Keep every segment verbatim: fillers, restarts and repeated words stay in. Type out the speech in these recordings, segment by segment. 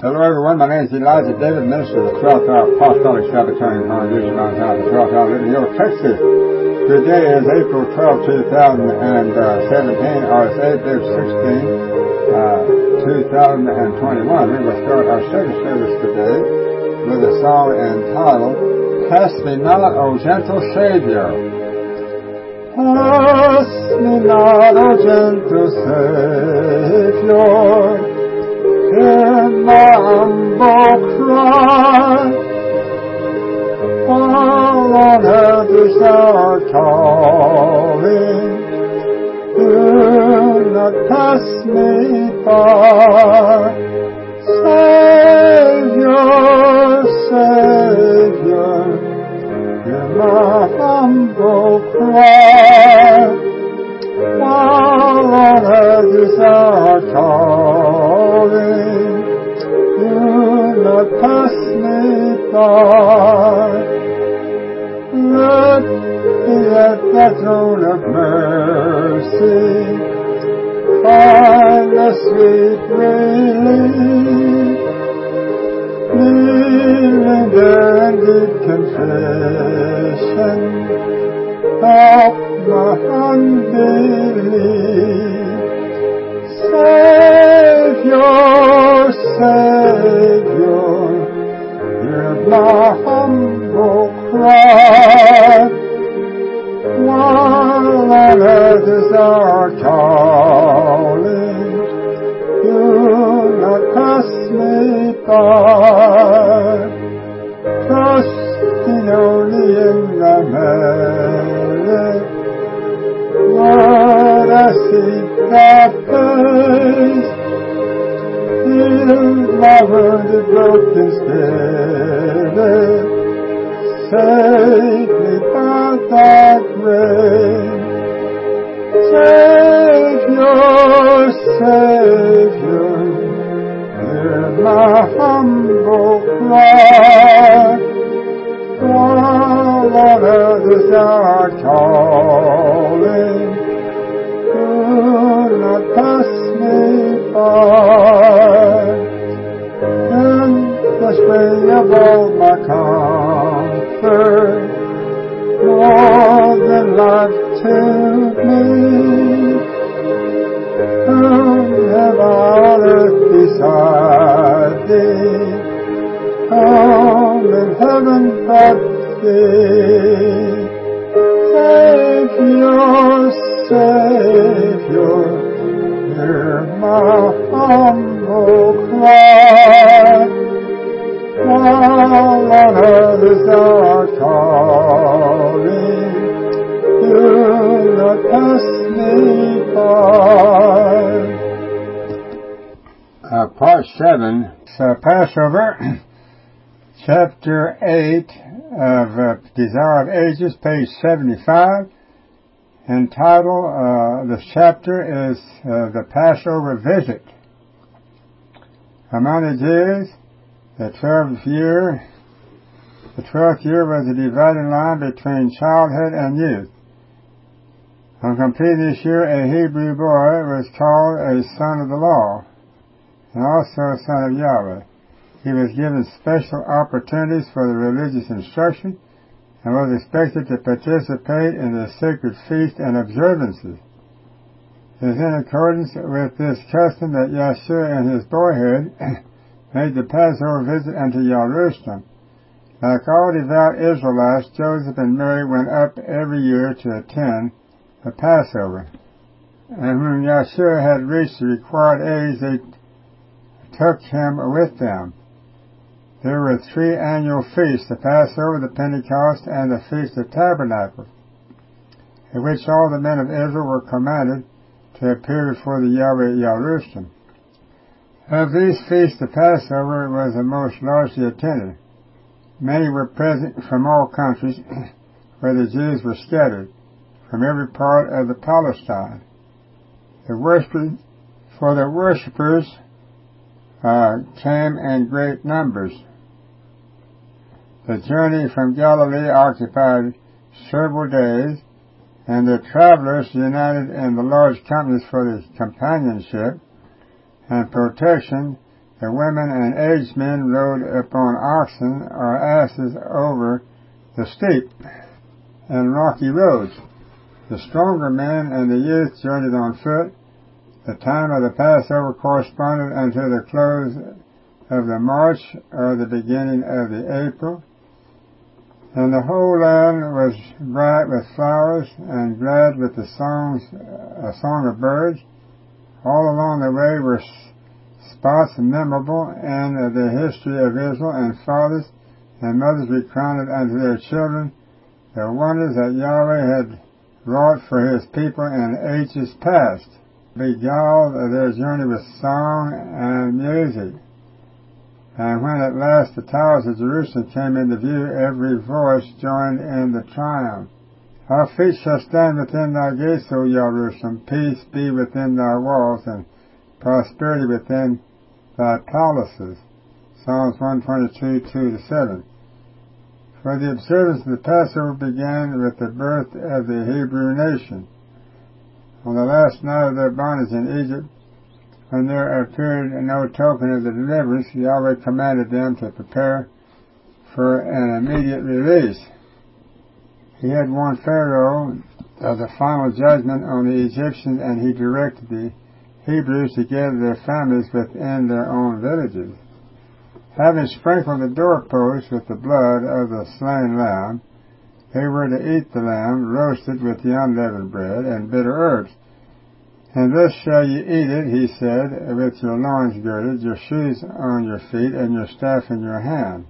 Hello everyone, my name is Elijah David, minister of the twelfth Hour Apostolic Sabbatarian Congregation on top of the twelfth Hour Living Hill, Texas. Today is April twelfth, two thousand seventeen, or it's April sixteenth, two thousand twenty-one. We will start our second service today with a song entitled, Pass Me Not, O Gentle Savior. Pass me not, O gentle Savior, hear my humble cry. All on earth is our calling, do not pass me by. Savior, Savior, hear my humble cry. All on earth is our calling, do not pass me by. Let me at the throne of mercy find the sweet relief, kneeling there in deep confession of my unbelief. Savior, Savior, hear my humble cry. While on earth is our calling, do not pass me by. Trusting only in the merit, Lord, I seek thy face. Heal my wounded, broken spirit. Save me by thy grace. Savior, Savior, hear my humble cry. While on earth is our calling, do not pass me by. In the spring of all my comfort, more than life to me, whom have I on earth beside thee? Home in heaven but thee. Savior, Savior, hear my humble cry. While on earth is our calling, do not pass me by. Uh, part seven, uh, Passover. Chapter eight of uh, Desire of Ages, page seventy-five, entitled, uh, the chapter is uh, the Passover Visit. Among the Jews, the twelfth year, the twelfth year was the dividing line between childhood and youth. On completing this year, a Hebrew boy was called a son of the law, and also a son of Yahweh. He was given special opportunities for the religious instruction and was expected to participate in the sacred feasts and observances. It is in accordance with this custom that Yeshua in his boyhood made the Passover visit unto Jerusalem. Like all devout Israelites, Joseph and Mary went up every year to attend the Passover. And when Yeshua had reached the required age, they took him with them. There were three annual feasts, the Passover, the Pentecost, and the Feast of Tabernacles, in which all the men of Israel were commanded to appear before the Yahweh at Jerusalem. Of these feasts, the Passover was the most largely attended. Many were present from all countries where the Jews were scattered, from every part of the Palestine. The worshipers, for the worshippers uh, came in great numbers. The journey from Galilee occupied several days, and the travelers united in the large companies for the companionship and protection The women and aged men rode upon oxen or asses over the steep and rocky roads. The stronger men and the youth journeyed on foot. The time of the Passover corresponded unto the close of the March or the beginning of the April. And the whole land was bright with flowers and glad with the songs, a song of birds. All along the way were spots memorable in the history of Israel, and fathers and mothers recounted unto their children the wonders that Yahweh had wrought for his people in ages past. Beguiled their journey with song and music. And when at last the towers of Jerusalem came into view, every voice joined in the triumph. Our feet shall stand within thy gates, O Jerusalem. Peace be within thy walls, and prosperity within thy palaces. Psalms one twenty-two, two to seven. For the observance of the Passover began with the birth of the Hebrew nation. On the last night of their bondage in Egypt, when there appeared no token of the deliverance, Yahweh commanded them to prepare for an immediate release. He had warned Pharaoh of the final judgment on the Egyptians, and he directed the Hebrews to gather their families within their own villages. Having sprinkled the doorposts with the blood of the slain lamb, they were to eat the lamb roasted with the unleavened bread and bitter herbs. And thus shall ye eat it, he said, with your loins girded, your shoes on your feet, and your staff in your hand.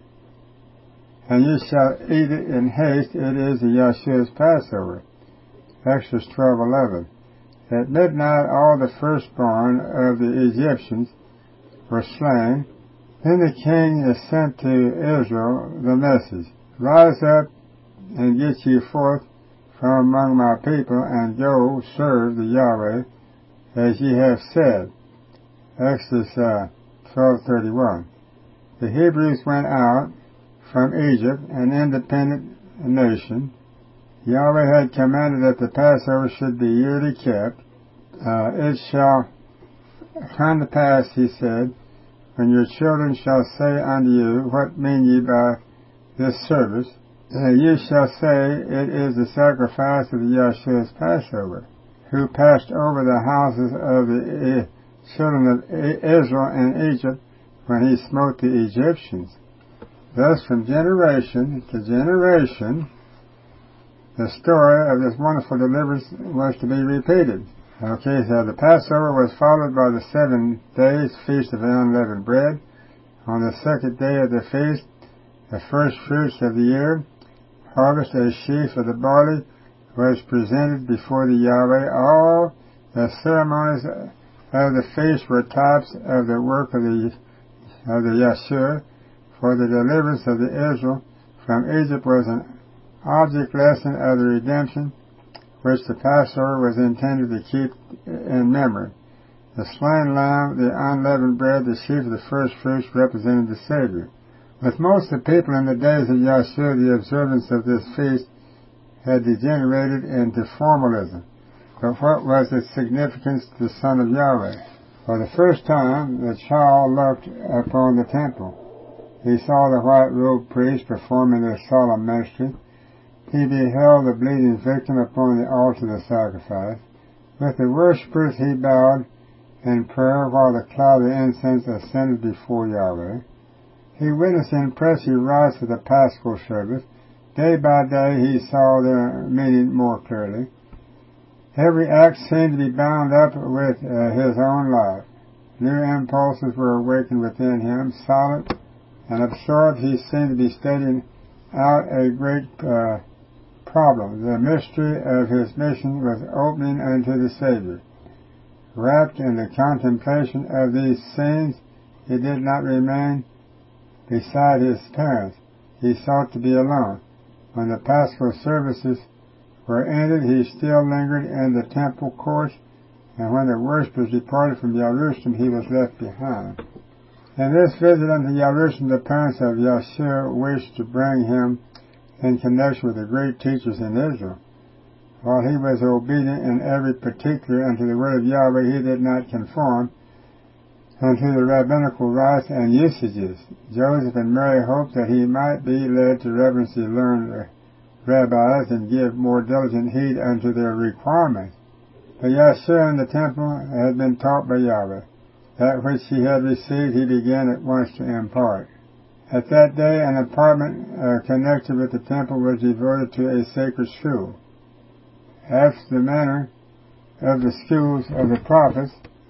And ye shall eat it in haste, it is the Yahshua's Passover. Exodus twelve eleven. At midnight all the firstborn of the Egyptians were slain. Then the king sent to Israel the message, Rise up and get ye forth from among my people, and go serve the Yahweh, as ye have said. Exodus uh, twelve thirty-one. The Hebrews went out from Egypt, an independent nation. Yahweh had commanded that the Passover should be yearly kept. Uh, it shall come to pass, he said, when your children shall say unto you, What mean ye by this service? Uh, ye shall say, It is the sacrifice of the Yahshua's Passover, who passed over the houses of the children of Israel in Egypt when he smote the Egyptians. Thus, from generation to generation, the story of this wonderful deliverance was to be repeated. Okay, so the Passover was followed by the seven days feast of unleavened bread. On the second day of the feast, the first fruits of the year, harvest a sheaf of the barley, was presented before the Yahweh. All the ceremonies of the feast were types of the work of the of the Yahshua, for the deliverance of the Israel from Egypt was an object lesson of the redemption, which the Passover was intended to keep in memory. The slain lamb, the unleavened bread, the sheaf of the first fruits represented the Savior. With most of the people in the days of Yahshua, the observance of this feast had degenerated into formalism. But what was its significance to the Son of Yahweh? For the first time, the child looked upon the temple. He saw the white-robed priests performing their solemn ministry. He beheld the bleeding victim upon the altar of the sacrifice. With the worshippers he bowed in prayer while the cloud of incense ascended before Yahweh. He witnessed the impressive rites of the Paschal service. Day by day he saw their meaning more clearly. Every act seemed to be bound up with uh, his own life. New impulses were awakened within him. Silent and absorbed, he seemed to be studying out a great uh, problem. The mystery of his mission was opening unto the Savior. Wrapped in the contemplation of these scenes, he did not remain beside his parents. He sought to be alone. When the Paschal services were ended, he still lingered in the temple courts, and when the worshippers departed from Jerusalem, he was left behind. In this visit unto Jerusalem, the parents of Yahshua wished to bring him in connection with the great teachers in Israel. While he was obedient in every particular unto the word of Yahweh, he did not conform unto the rabbinical rites and usages. Joseph and Mary hoped that he might be led to reverence the learned rabbis and give more diligent heed unto their requirements. But Yahshua in the temple had been taught by Yahweh. That which he had received he began at once to impart. At that day an apartment uh, connected with the temple was devoted to a sacred school. After the manner of the schools of the prophets,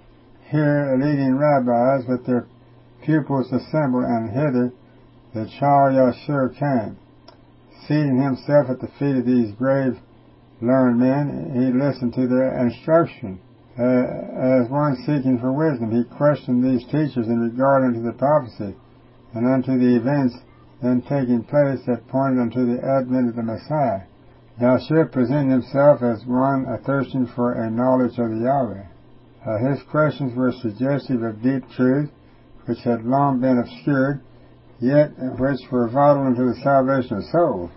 here leading rabbis with their pupils assembled, and hither the child Yahshua came. Seating himself at the feet of these grave, learned men, he listened to their instruction. Uh, as one seeking for wisdom, he questioned these teachers in regard unto the prophecy, and unto the events then taking place that pointed unto the advent of the Messiah. Yahshua presented himself as one thirsting for a knowledge of the Yahweh. Uh, his questions were suggestive of deep truth, which had long been obscured, yet which were vital unto the salvation of souls.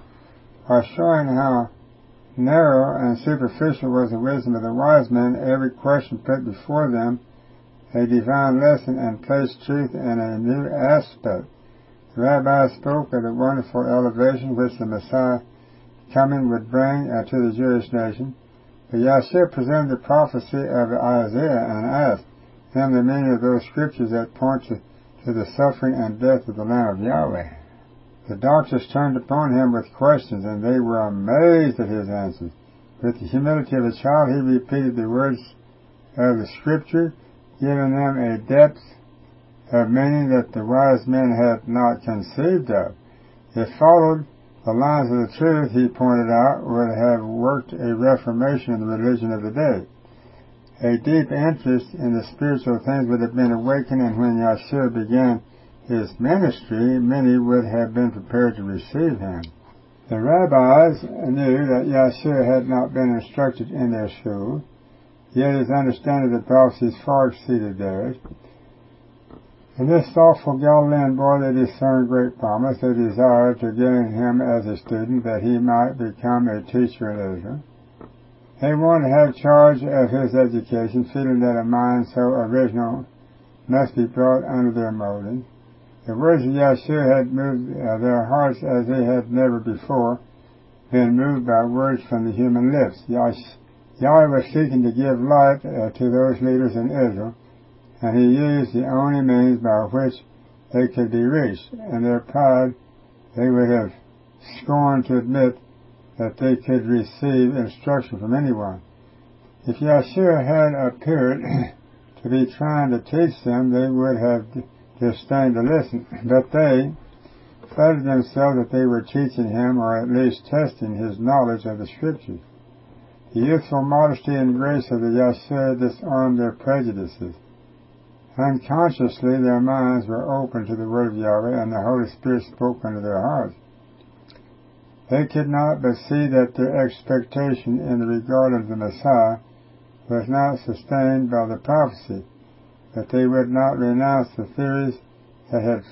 By showing how narrow and superficial was the wisdom of the wise men, every question put before them a divine lesson and placed truth in a new aspect. The rabbis spoke of the wonderful elevation which the Messiah coming would bring uh, to the Jewish nation. But Yahshua presented the prophecy of Isaiah and asked them the meaning of those scriptures that point to, to the suffering and death of the Lamb of Yahweh. The doctors turned upon him with questions, and they were amazed at his answers. With the humility of a child, he repeated the words of the Scripture, giving them a depth of meaning that the wise men had not conceived of. It followed the lines of the truth, he pointed out, would have worked a reformation in the religion of the day. A deep interest in the spiritual things would have been awakened, and when Yahshua began his ministry, many would have been prepared to receive him. The rabbis knew that Yahshua had not been instructed in their school, yet his understanding of the prophecies far exceeded theirs. In this thoughtful Galilean boy they discerned great promise. They desired to gain him as a student, that he might become a teacher in Israel. They wanted to have charge of his education, feeling that a mind so original must be brought under their molding. The words of Yahshua had moved uh, their hearts as they had never before been moved by words from the human lips. Yahweh was seeking to give light uh, to those leaders in Israel, and he used the only means by which they could be reached. In their pride, they would have scorned to admit that they could receive instruction from anyone. If Yahshua had appeared to be trying to teach them, they would have disdained to listen. But they flattered themselves that they were teaching him, or at least testing his knowledge of the Scriptures. The youthful modesty and grace of the Yahshua disarmed their prejudices. Unconsciously, their minds were open to the Word of Yahweh, and the Holy Spirit spoke into their hearts. They could not but see that their expectation in the regard of the Messiah was not sustained by the prophecy, that they would not renounce the theories that had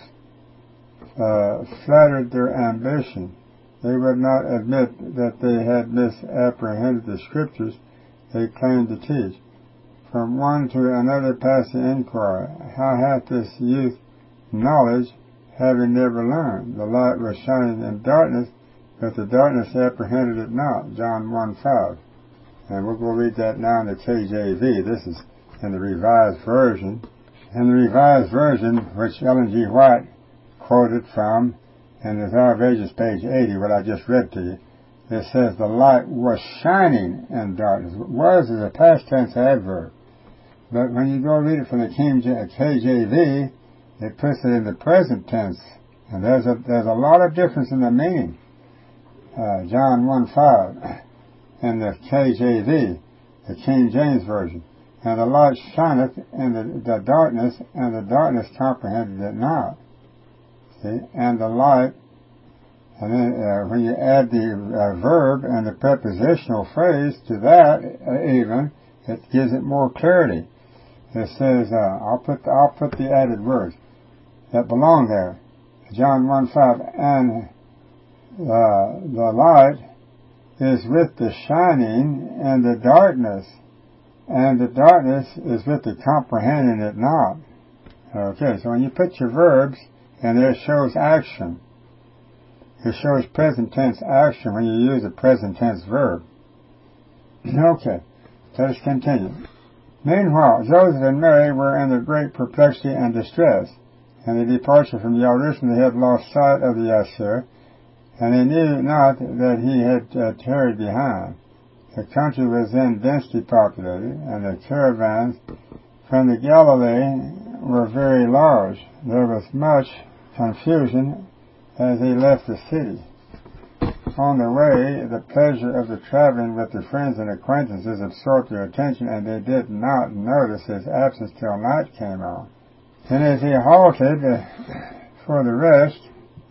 uh, flattered their ambition. They would not admit that they had misapprehended the Scriptures they claimed to teach. From one to another passed the inquiry, how hath this youth knowledge, having never learned? The light was shining in darkness, but the darkness apprehended it not. John one five. And we'll go read that now in the K J V. This is in the Revised Version. In the Revised Version, which Ellen G. White quoted from, in the Desire of Ages, page eighty, what I just read to you, it says, the light was shining in darkness. Was is a past tense adverb. But when you go read it from the King K J V, it puts it in the present tense. And there's a, there's a lot of difference in the meaning. Uh, John one five in the K J V, the King James Version. And the light shineth in the, the darkness, and the darkness comprehended it not. See? And the light, and then uh, when you add the uh, verb and the prepositional phrase to that, uh, even, it gives it more clarity. It says, uh, I'll put the, I'll put the added words that belong there. John one five, and uh, the light is with the shining and the darkness, and the darkness is with the comprehending it not. Okay, so when you put your verbs, and it shows action. It shows present tense action when you use a present tense verb. Okay, let us continue. Meanwhile, Joseph and Mary were in a great perplexity and distress. And the departure from Jerusalem, they had lost sight of the Yahshua, and they knew not that he had uh, tarried behind. The country was then densely populated, and the caravans from the Galilee were very large. There was much confusion as they left the city. On the way, the pleasure of the traveling with their friends and acquaintances absorbed their attention, and they did not notice his absence till night came on. And as he halted uh, for the rest,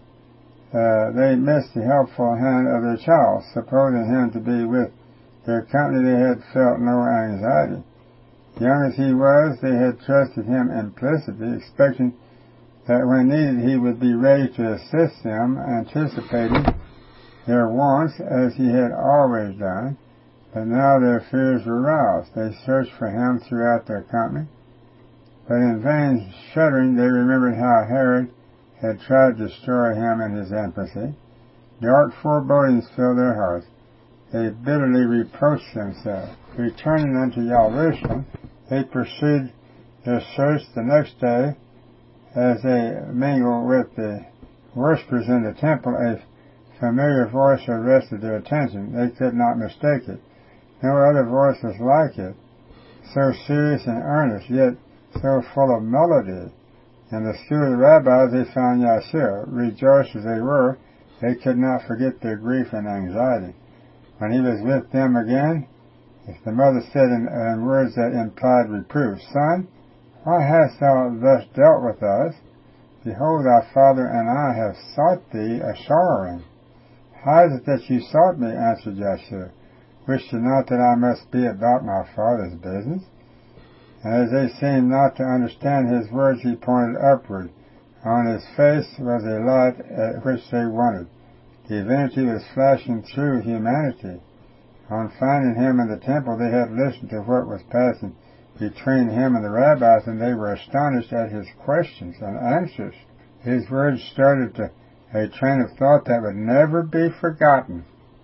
uh, they missed the helpful hand of their child. Supposing him to be with their company, they had felt no anxiety. Young as he was, they had trusted him implicitly, expecting that when needed he would be ready to assist them, anticipating their wants as he had always done. But now their fears were roused. They searched for him throughout their company, but in vain. Shuddering, they remembered how Herod had tried to destroy him in his infancy. Dark forebodings filled their hearts. They bitterly reproached themselves. Returning unto Jerusalem, they pursued their search the next day. As they mingled with the worshippers in the temple, a familiar voice arrested their attention. They could not mistake it. No other voice was like it, so serious and earnest, yet so full of melody. In the school of the rabbis they found Yahshua. Rejoiced as they were, they could not forget their grief and anxiety. When he was with them again, the mother said in, in words that implied reproof, Son, why hast thou thus dealt with us? Behold, thy father and I have sought thee a sorrowing. How is it that you sought me? Answered Yahshua. Wish you not that I must be about my father's business? And as they seemed not to understand his words, he pointed upward. On his face was a light at which they wondered. Divinity was flashing through humanity. On finding him in the temple, they had listened to what was passing between him and the rabbis, and they were astonished at his questions and answers. His words started to a train of thought that would never be forgotten.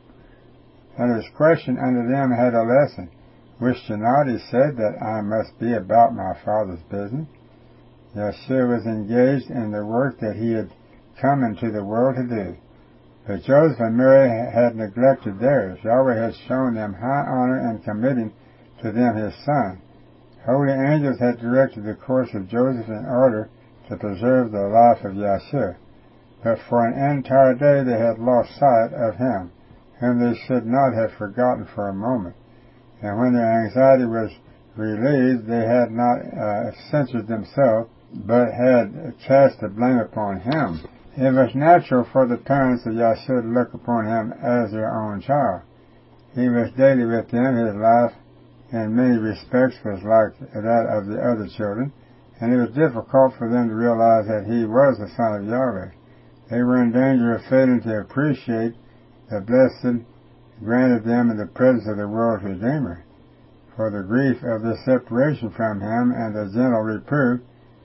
And his question unto them had a lesson. Wished you not, he said, that I must be about my father's business? Yahshua was engaged in the work that he had come into the world to do. But Joseph and Mary had neglected theirs. Yahweh had shown them high honor in committing to them his son. Holy angels had directed the course of Joseph in order to preserve the life of Yahshua. But for an entire day they had lost sight of him, whom they should not have forgotten for a moment. And when their anxiety was relieved, they had not uh, censored themselves, but had cast the blame upon him. It was natural for the parents of Yahshua to look upon him as their own child. He was daily with them. His life, in many respects, was like that of the other children, and it was difficult for them to realize that he was the Son of Yahweh. They were in danger of failing to appreciate the blessing granted them in the presence of the world's Redeemer. For the grief of this separation from him and the gentle reproof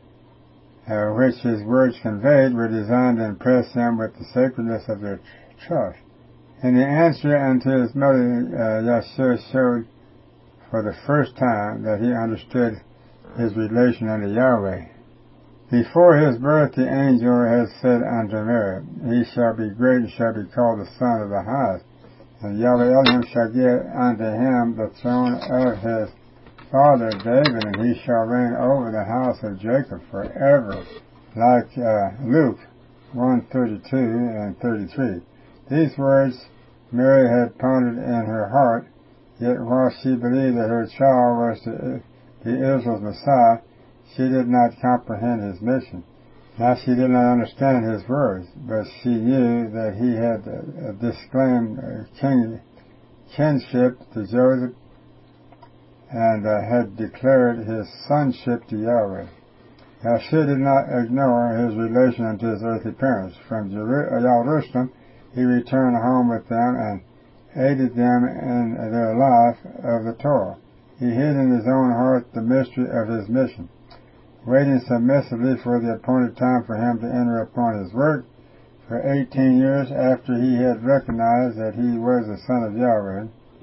uh, which his words conveyed were designed to impress them with the sacredness of their trust. In the answer unto his mother, uh, Yahshua showed for the first time that he understood his relation unto Yahweh. Before his birth the angel has said unto Mary, He shall be great and shall be called the Son of the Highest. And Yahweh Elohim shall give unto him the throne of his father David, and he shall reign over the house of Jacob forever. Like uh, Luke one thirty-two and thirty-three. These words Mary had pondered in her heart, yet while she believed that her child was to be Israel's Messiah, she did not comprehend his mission. Now she did not understand his words, but she knew that he had uh, disclaimed uh, king, kinship to Joseph and uh, had declared his sonship to Yahweh. Yahshua did not ignore his relation unto his earthly parents. From Jerusalem he returned home with them and aided them in their life of the Torah. He hid in his own heart the mystery of his mission. waiting submissively for the appointed time for him to enter upon his work. For eighteen years after he had recognized that he was the Son of Yahweh,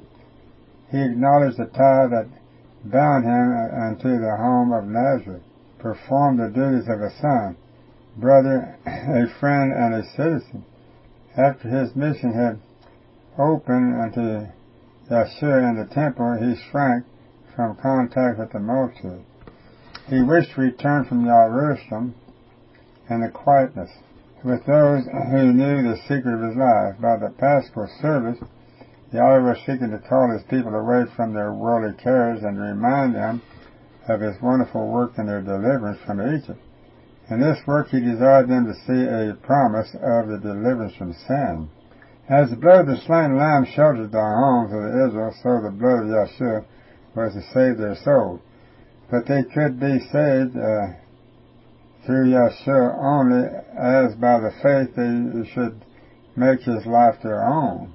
he acknowledged the tie that bound him unto the home of Nazareth, performed the duties of a son, brother, a friend, and a citizen. After his mission had opened unto Yeshua in the temple, he shrank from contact with the multitude. He wished to return from Jerusalem in the quietness with those who knew the secret of his life. By the Paschal service, Yahweh was seeking to call his people away from their worldly cares and remind them of his wonderful work in their deliverance from Egypt. In this work he desired them to see a promise of the deliverance from sin. As the blood of the slain lamb sheltered the homes of the Israel, so the blood of Yeshua was to save their souls. But they could be saved uh, through Yeshua only as by the faith they should make his life their own.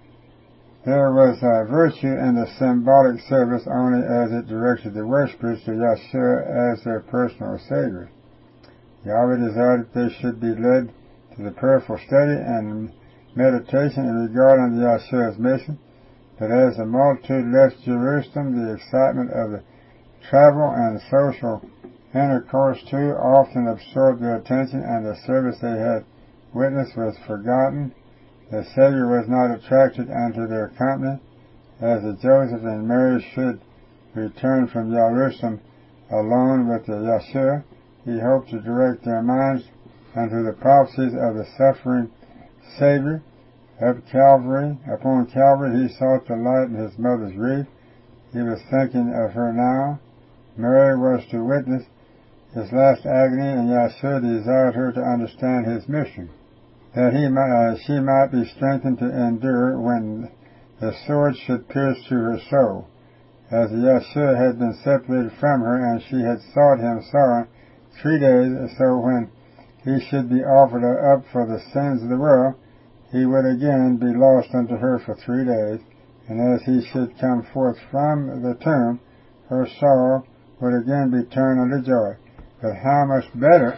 There was uh, virtue in the symbolic service only as it directed the worshippers to Yeshua as their personal Savior. Yahweh desired that they should be led to the prayerful study and meditation in regard unto Yeshua's mission, but as the multitude left Jerusalem, the excitement of the travel and social intercourse too often absorbed their attention, and the service they had witnessed was forgotten. The Savior was not attracted unto their company, as the Joseph and Mary should return from Jerusalem alone with the Yeshua. He hoped to direct their minds unto the prophecies of the suffering Savior. Up Calvary, upon Calvary, he sought to lighten his mother's grief. He was thinking of her now. Mary was to witness his last agony, and Yeshua desired her to understand his mission, that he might, uh, she might be strengthened to endure when the sword should pierce to her soul. As Yeshua had been separated from her, and she had sought him sorrow three days, so when he should be offered up for the sins of the world, he would again be lost unto her for three days, and as he should come forth from the tomb, her sorrow would again be turned unto joy. But how much better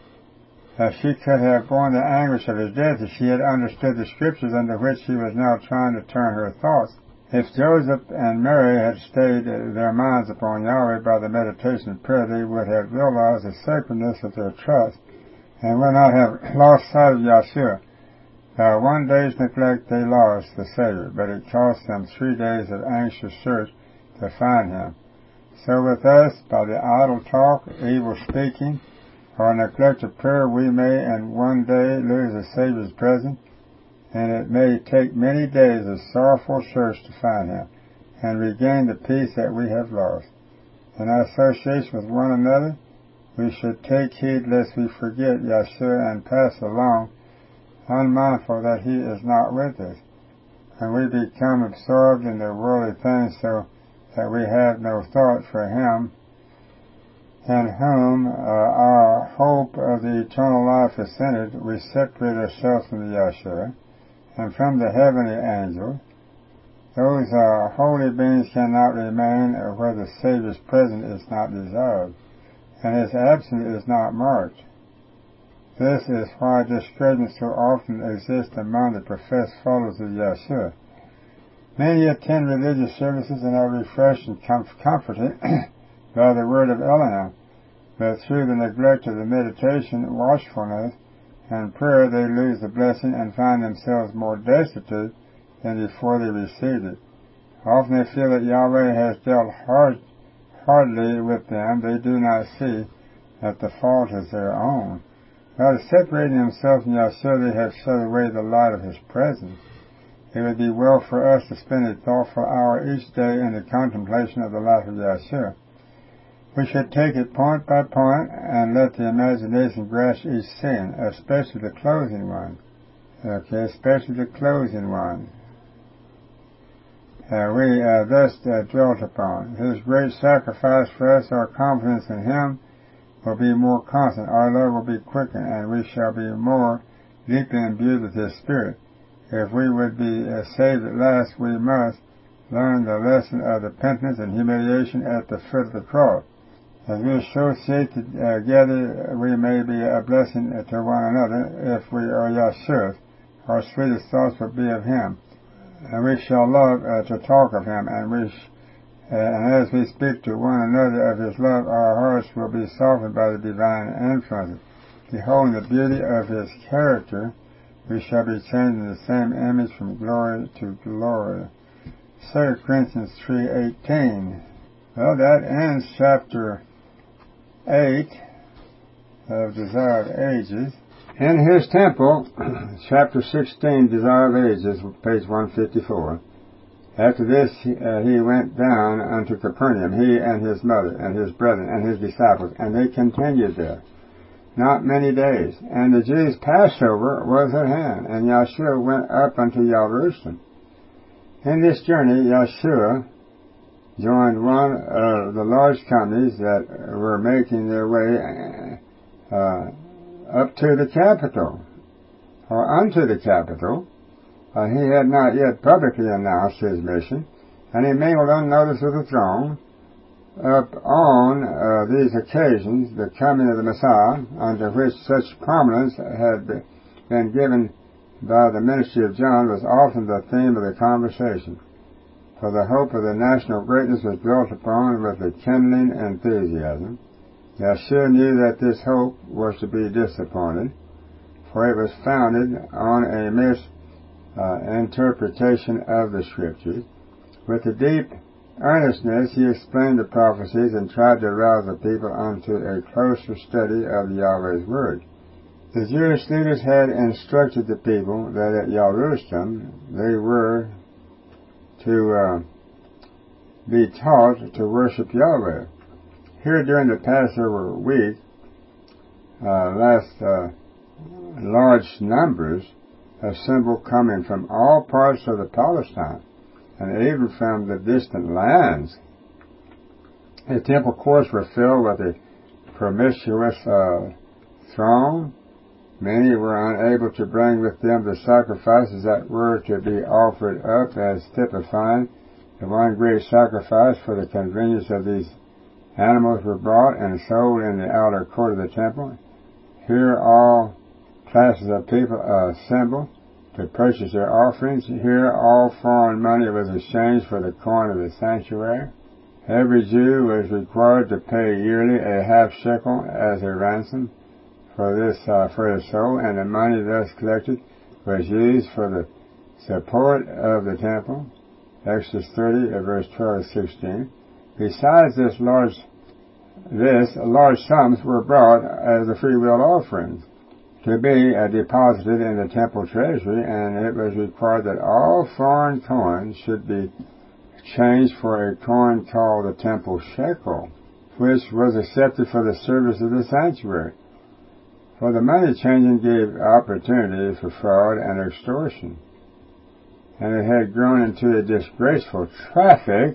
uh, she could have borne the anguish of his death if she had understood the scriptures under which she was now trying to turn her thoughts. If Joseph and Mary had stayed their minds upon Yahweh by the meditation of prayer, they would have realized the sacredness of their trust and would not have lost sight of Yeshua. By one day's neglect they lost the Savior, but it cost them three days of anxious search to find him. So with us, by the idle talk, evil speaking, or neglect of prayer, we may in one day lose the Savior's presence, and it may take many days of sorrowful search to find him, and regain the peace that we have lost. In our association with one another, we should take heed lest we forget Yeshua and pass along, unmindful that he is not with us, and we become absorbed in the worldly things so that we have no thought for him, in whom uh, our hope of the eternal life is centered. We separate ourselves from the Yeshua and from the heavenly angels. Those uh, holy beings cannot remain where the Savior's presence is not desired, and his absence is not marked. This is why discouragement so often exists among the professed followers of Yeshua. Many attend religious services and are refreshed and com- comforted by the word of Elohim, but through the neglect of the meditation, watchfulness, and prayer they lose the blessing and find themselves more destitute than before they received it. Often they feel that Yahweh has dealt hard, hardly with them. They do not see that the fault is their own. By separating themselves from Yeshua, they have shut away the light of his presence. It would be well for us to spend a thoughtful hour each day in the contemplation of the life of Yeshua. We should take it point by point and let the imagination grasp each sin, especially the closing one. Okay, especially the closing one. Uh, we uh, thus uh, dwelt upon. His great sacrifice for us, our confidence in him, will be more constant. Our love will be quickened, and we shall be more deeply imbued with his Spirit. If we would be uh, saved at last, we must learn the lesson of repentance and humiliation at the foot of the cross. As we associate together, we may be a blessing to one another. If we are Yahshua's, our sweetest thoughts will be of Him, and we shall love uh, to talk of Him, and we sh- uh, and as we speak to one another of His love, our hearts will be softened by the divine influence. Beholding the beauty of His character, we shall be changed in the same image from glory to glory. Second Corinthians three eighteen. Well, that ends chapter eight of Desire of Ages. In His temple, chapter sixteen, Desire of Ages, page one fifty-four. After this, uh, he went down unto Capernaum, he and his mother, and his brethren, and his disciples, and they continued there not many days. And the Jews' Passover was at hand, and Yahshua went up unto Jerusalem. In this journey, Yahshua joined one of the large companies that were making their way uh, up to the capital, or unto the capital. Uh, he had not yet publicly announced his mission, and he mingled unnoticed with the throng. Upon uh, these occasions, the coming of the Messiah, unto which such prominence had been given by the ministry of John, was often the theme of the conversation. For the hope of the national greatness was built upon with a kindling enthusiasm. Yahshua knew that this hope was to be disappointed, for it was founded on a misinterpretation uh, of the Scriptures. With a deep earnestness, he explained the prophecies and tried to arouse the people unto a closer study of Yahweh's Word. The Jewish leaders had instructed the people that at Jerusalem they were to uh, be taught to worship Yahweh. Here during the Passover week, uh, last uh, large numbers assembled coming from all parts of the Palestine, and even from the distant lands. The temple courts were filled with a promiscuous uh, throng. Many were unable to bring with them the sacrifices that were to be offered up as typifying the one great sacrifice. For the convenience of these animals were brought and sold in the outer court of the temple. Here all classes of people assembled to purchase their offerings. Here all foreign money was exchanged for the coin of the sanctuary. Every Jew was required to pay yearly a half shekel as a ransom for this uh, for his soul, and the money thus collected was used for the support of the temple. Exodus thirty, verse twelve to sixteen. Besides this large, this large sums were brought as a free will offering to be uh, deposited in the temple treasury, and it was required that all foreign coins should be changed for a coin called the temple shekel, which was accepted for the service of the sanctuary. For the money changing gave opportunity for fraud and extortion, and it had grown into a disgraceful traffic,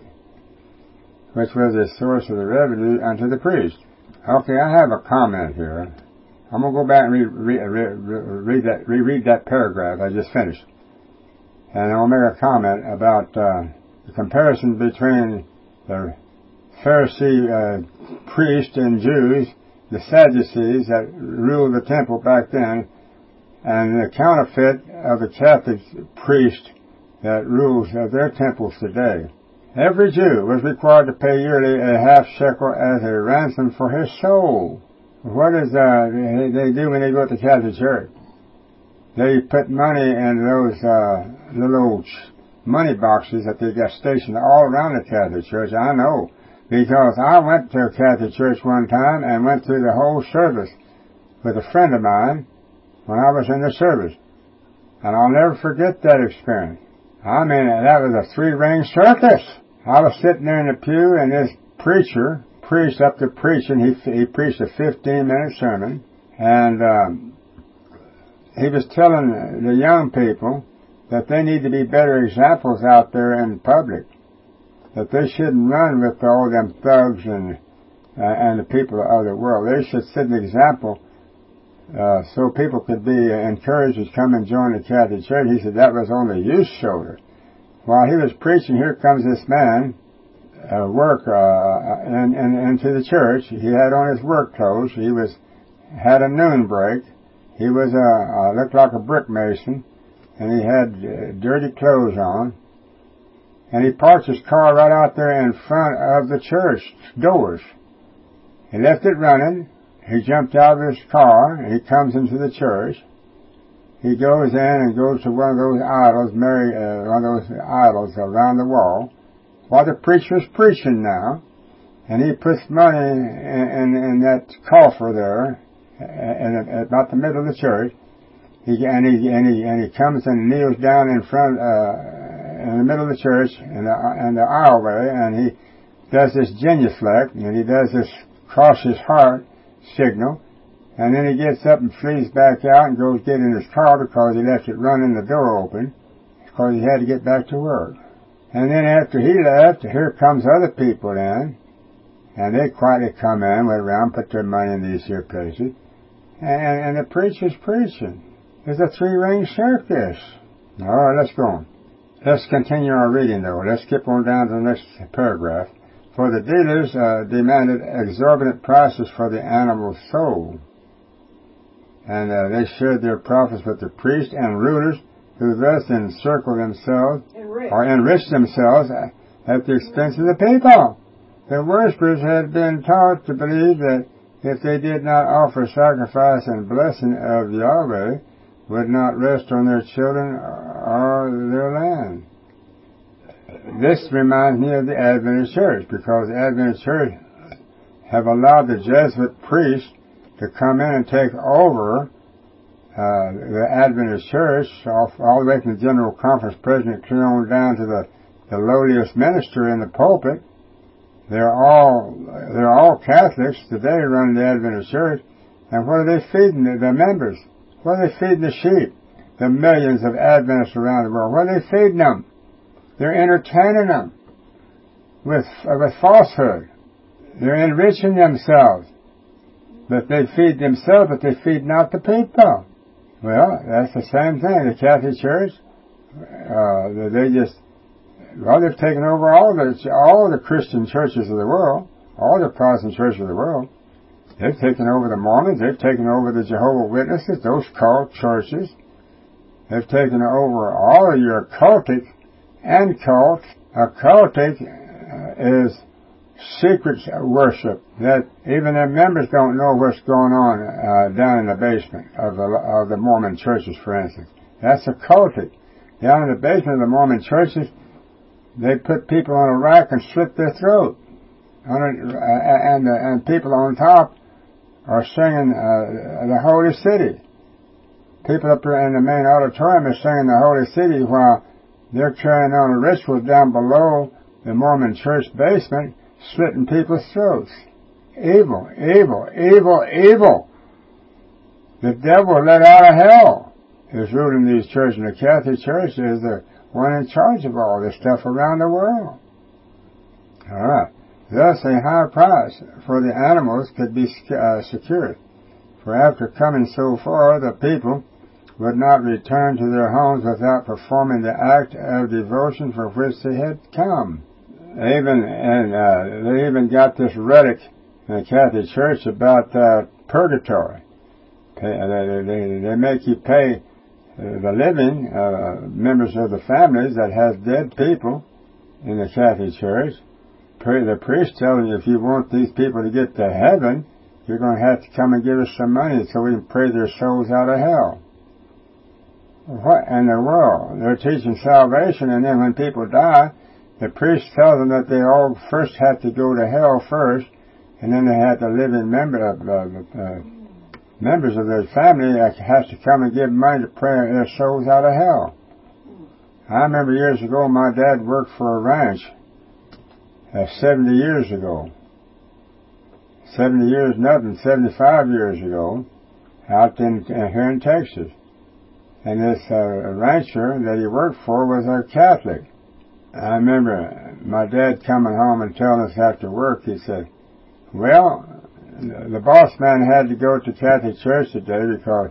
which was a source of the revenue unto the priest. Okay, I have a comment here. I'm going to go back and read, read, read, read that, reread that paragraph I just finished. And I'll make a comment about uh, the comparison between the Pharisee uh, priests and Jews, the Sadducees that ruled the temple back then, and the counterfeit of the Catholic priest that rules uh, their temples today. Every Jew was required to pay yearly a half shekel as a ransom for his soul. What does uh, they do when they go to the Catholic Church? They put money in those uh, little money boxes that they got stationed all around the Catholic Church. I know, because I went to a Catholic Church one time and went through the whole service with a friend of mine when I was in the service. And I'll never forget that experience. I mean, that was a three-ring circus. I was sitting there in the pew, and this preacher preached up to preaching. He, he preached a fifteen-minute sermon, and um, he was telling the young people that they need to be better examples out there in public, that they shouldn't run with all them thugs and uh, and the people of the world. They should set an example uh, so people could be encouraged to come and join the Catholic Church. He said that was on the youth shoulder. While he was preaching, here comes this man uh, work uh, in, in, into the church. He had on his work clothes. He was had a noon break. He was a uh, looked like a brick mason, and he had uh, dirty clothes on. And he parked his car right out there in front of the church doors. He left it running. He jumped out of his car, and he comes into the church. He goes in and goes to one of those idols, Mary, uh, one of those idols around the wall, while the preacher's preaching now. And he puts money in, in, in that coffer there, in, in about the middle of the church. He, and, he, and, he, and he comes and kneels down in front, uh, in the middle of the church, in the, in the aisleway, and he does this genuflect, and he does this cross his heart signal, and then he gets up and flees back out and goes get in his car because he left it running, the door open, because he had to get back to work. And then after he left, here comes other people in, and they quietly come in, went around, put their money in these here places, and, and the preacher's preaching. It's a three-ring circus. All right, let's go on. Let's continue our reading, though. Let's skip on down to the next paragraph. For the dealers uh, demanded exorbitant prices for the animal's soul. And uh, they shared their profits with the priests and rulers, who thus encircled themselves, Enrich. or enriched themselves at the expense of the people. The worshippers had been taught to believe that if they did not offer sacrifice and blessing of Yahweh, would not rest on their children or their land. This reminds me of the Adventist Church, because the Adventist Church have allowed the Jesuit priests to come in and take over uh, the Adventist Church, all, all the way from the General Conference President clear on down to the, the lowliest minister in the pulpit. They're all they're all Catholics today running the Adventist Church, and what are they feeding the, the members? What are they feeding the sheep? The millions of Adventists around the world. What are they feeding them? They're entertaining them with uh, with falsehood. They're enriching themselves. But they feed themselves, but they feed not the people. Well, that's the same thing. The Catholic Church, uh, they just, well, they've taken over all the all the Christian churches of the world, all the Protestant churches of the world. They've taken over the Mormons. They've taken over the Jehovah's Witnesses, those cult churches. They've taken over all of your cultic and cult. Occultic uh, is secret worship that even their members don't know what's going on uh, down in the basement of the, of the Mormon churches, for instance. That's occultic. Down in the basement of the Mormon churches, they put people on a rack and slit their throat. On a, uh, and, uh, and people on top are singing uh, the Holy City. People up there in the main auditorium are singing the Holy City while they're carrying on a ritual down below the Mormon church basement, slitting people's throats. Evil, evil, evil, evil. The devil let out of hell is ruling these churches, and the Catholic Church is the one in charge of all this stuff around the world. All right. Thus, a high price for the animals could be uh, secured. For after coming so far, the people would not return to their homes without performing the act of devotion for which they had come. They even and uh, they even got this relic in the Catholic Church about uh, purgatory. Pay, they, they, they make you pay uh, the living uh, members of the families that has dead people in the Catholic Church. The priest telling you if you want these people to get to heaven, you're going to have to come and give us some money so we can pray their souls out of hell. What in the world? They're teaching salvation, and then when people die, the priest tells them that they all first have to go to hell first, and then they have to live in member, uh, uh, members of their family that has to come and give money to pray their souls out of hell. I remember years ago, my dad worked for a ranch. Uh, seventy years ago. Seventy years, nothing, seventy-five years ago, out in, uh, here in Texas. And this uh, rancher that he worked for was a Catholic. I remember my dad coming home and telling us after work, he said, well, the boss man had to go to Catholic Church today because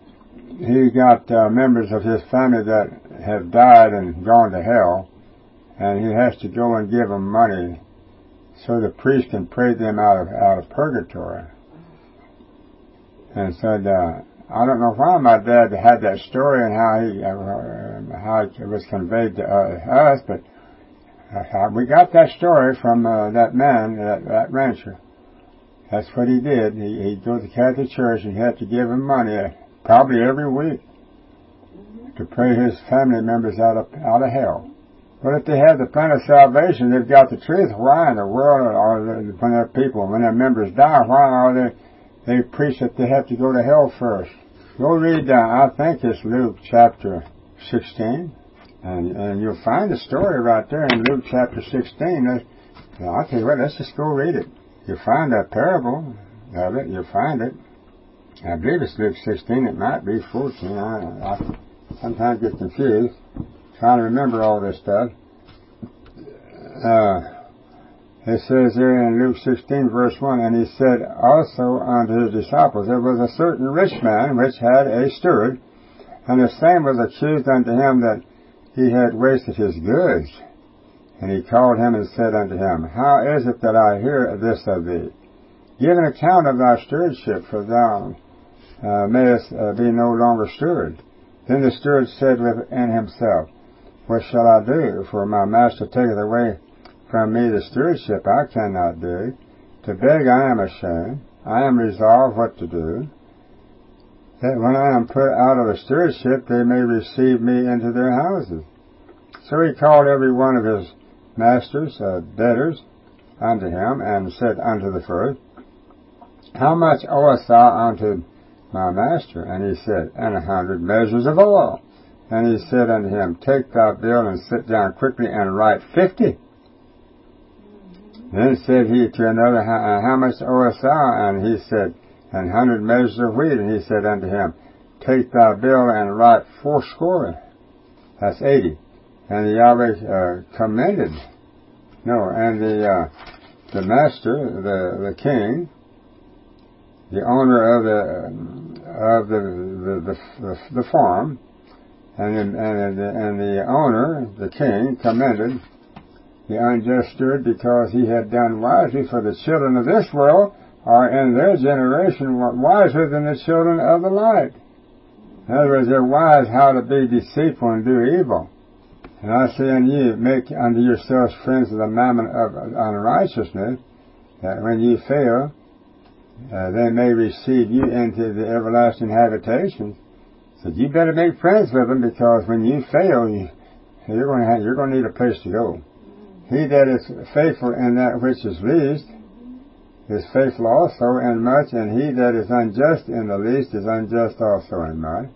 he got uh, members of his family that have died and gone to hell. and he has to go and give them money so the priest can pray them out of out of purgatory. And said, uh, I don't know why my dad had that story and how he uh, how it was conveyed to uh, us, but uh, we got that story from uh, that man, that, that rancher. That's what he did. He, he'd go to the Catholic Church and he had to give him money, uh, probably every week, to pray his family members out of out of hell. But if they have the plan of salvation, they've got the truth. Why in the world are they, when their people, when their members die, why are they, they preach that they have to go to hell first? Go read, uh, I think it's Luke chapter sixteen, and, and you'll find the story right there in Luke chapter sixteen. Now, I'll tell you what, let's just go read it. You'll find that parable of it, you'll find it. I believe it's Luke sixteen, it might be fourteen. I, I sometimes get confused trying to remember all this stuff. Uh, it says there in Luke sixteen verse one, and he said also unto his disciples, there was a certain rich man which had a steward, and the same was accused unto him that he had wasted his goods. And he called him and said unto him, how is it that I hear this of thee? Give an account of thy stewardship, for thou uh, mayest uh, be no longer steward. Then the steward said within himself, what shall I do? For my master taketh away from me the stewardship. I cannot do. To beg I am ashamed. I am resolved what to do, that when I am put out of the stewardship, they may receive me into their houses. So he called every one of his masters, uh, debtors, unto him, and said unto the first, how much owest thou unto my master? And he said, an hundred measures of oil. And he said unto him, take thy bill and sit down quickly and write fifty. Then said he to another, how, how much owest thou? And he said, an hundred measures of wheat. And he said unto him, take thy bill and write fourscore. That's eighty. And the Yahweh uh, commended, no, and the uh, the master, the the king, the owner of the of the the the, the farm, and the, and the, and the owner, the king, commended the unjust steward because he had done wisely. For the children of this world are in their generation wiser than the children of the light. In other words, they're wise how to be deceitful and do evil. And I say unto you, make unto yourselves friends of the mammon of unrighteousness, that when ye fail, uh, they may receive you into the everlasting habitations. So you better make friends with them, because when you fail, you, you're going to have, you're going to need a place to go. He that is faithful in that which is least is faithful also in much, and he that is unjust in the least is unjust also in much.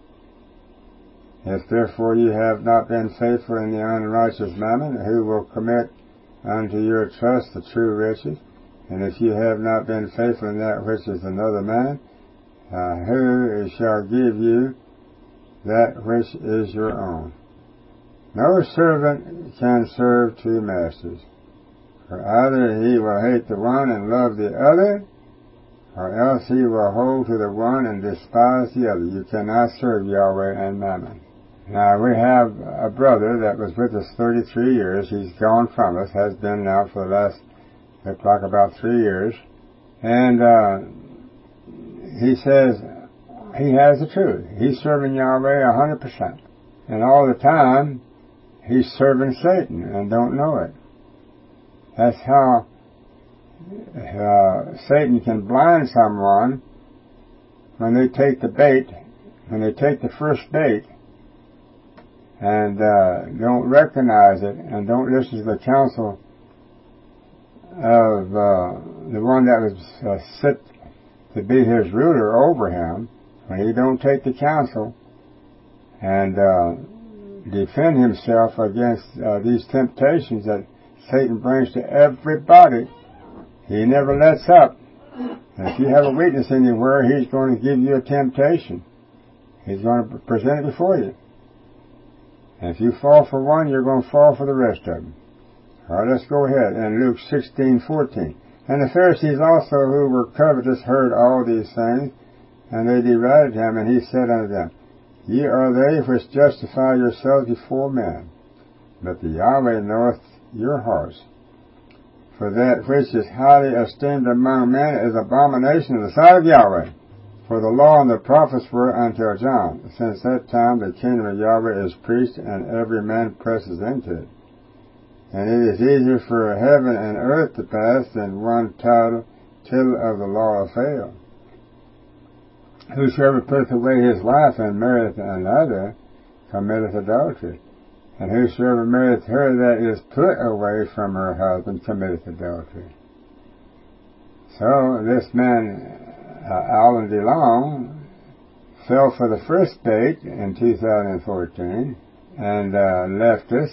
If therefore you have not been faithful in the unrighteous mammon, who will commit unto your trust the true riches? And if you have not been faithful in that which is another man, uh, who shall give you that which is your own? No servant can serve two masters, for either he will hate the one and love the other, or else he will hold to the one and despise the other. You cannot serve Yahweh and Mammon. Now, we have a brother that was with us thirty-three years. He's gone from us, has been now for the last, looks like about three years. And uh, he says he has the truth. He's serving Yahweh a hundred percent. And all the time, he's serving Satan and don't know it. That's how uh, Satan can blind someone when they take the bait, when they take the first bait, and uh, don't recognize it and don't listen to the counsel of uh, the one that was uh, set to be his ruler over him. When he don't take the counsel and uh, defend himself against uh, these temptations that Satan brings to everybody, he never lets up. And if you have a weakness anywhere, he's going to give you a temptation. He's going to present it before you. And if you fall for one, you're going to fall for the rest of them. All right, let's go ahead. And Luke sixteen fourteen. And the Pharisees also, who were covetous, heard all these things, and they derided him. And he said unto them, Ye are they which justify yourselves before men, but the Yahweh knoweth your hearts. For that which is highly esteemed among men is abomination in the sight of Yahweh. For the law and the prophets were until John. Since that time the kingdom of Yahweh is preached, and every man presses into it. And it is easier for heaven and earth to pass than one tittle, tittle of the law of fail. Whosoever putteth away his wife and marrieth another committeth adultery. And whosoever marrieth her that is put away from her husband committeth adultery. So this man, uh, Alan DeLong, fell for the first bait in two thousand fourteen and uh, left us.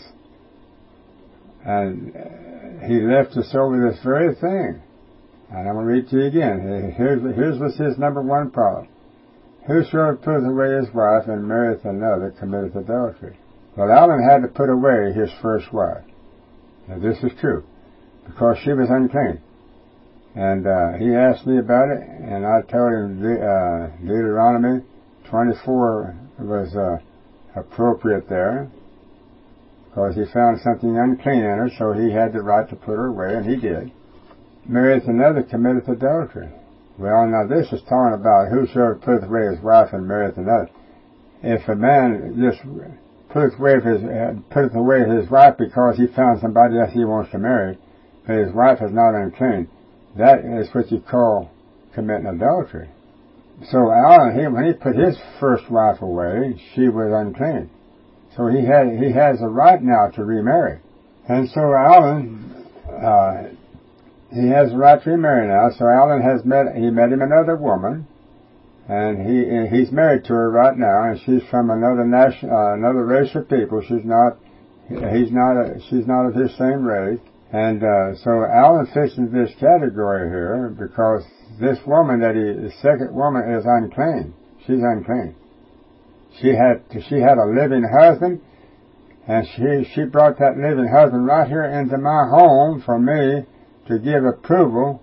And he left us over this very thing. And I'm going to read to you again. Here's, here's what's his number one problem. Whosoever putteth away his wife and marrieth another committeth adultery. Well, Alan had to put away his first wife. Now, this is true, because she was unclean. And uh, he asked me about it, and I told him De- uh, Deuteronomy twenty-four was uh, appropriate there, because he found something unclean in her, so he had the right to put her away, and he did. Marrieth another committeth adultery. Well, now this is talking about whosoever putteth away his wife and marrieth another. If a man just putteth away his, uh, putteth away his wife because he found somebody else he wants to marry, but his wife is not unclean, that is what you call committing adultery. So Alan, he, when he put his first wife away, she was unclean. So he had he has a right now to remarry. And so Alan, uh, he has a right to remarry now. So Alan has met, he met him another woman, and he he's married to her right now, and she's from another nation, uh, another race of people. She's not, he's not, a, she's not of his same race. And uh, so Alan fits into this category here because this woman that he, the second woman is unclean. She's unclean. She had she had a living husband, and she she brought that living husband right here into my home for me to give approval